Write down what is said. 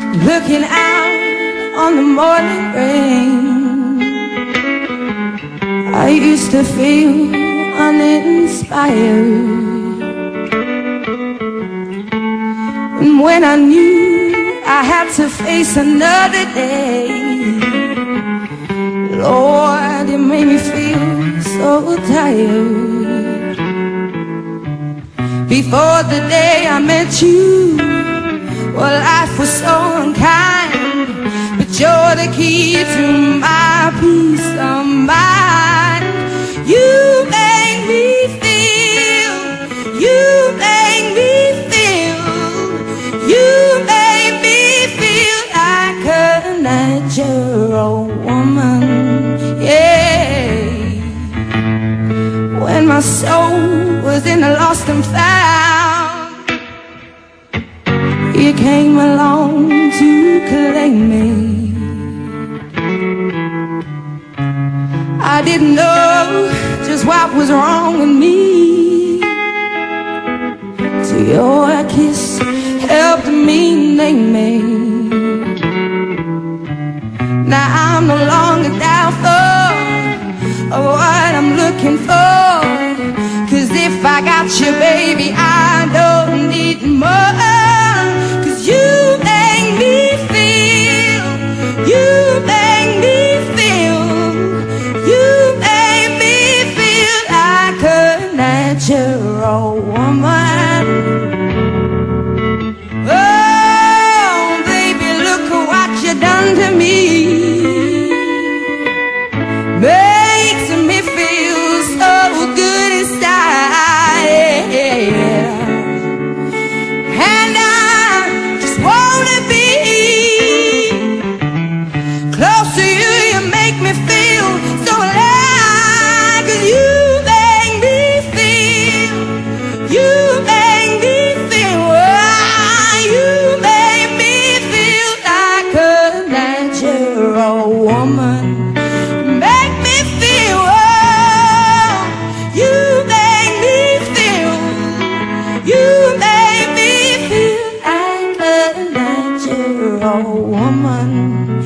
looking out on the morning rain. I used to feel uninspired, and when I knew I had to face another day, Lord, it made me feel so tired. Before the day I met you, well, life was so unkind, but you're the key to my peace of mind. You make me feel, you make me feel, you make me feel like a natural woman, yeah. When my soul was in the lost and found, you came along to claim me. I didn't know just what was wrong with me, till your kiss helped me name me. Now I'm no longer doubtful of what I'm looking for, 'cause if I got you, baby, I don't need more. 'Cause you make me feel, you make me feel, you make me feel like a natural woman. Oh, baby, look at what you done to me. Makes me feel so good inside, and I just wanna be close to you. You make me feel so alive, 'cause you make me feel, you make me feel, oh, you make me feel like a natural woman. Make me feel, oh, you make me feel, you make me feel like a natural woman.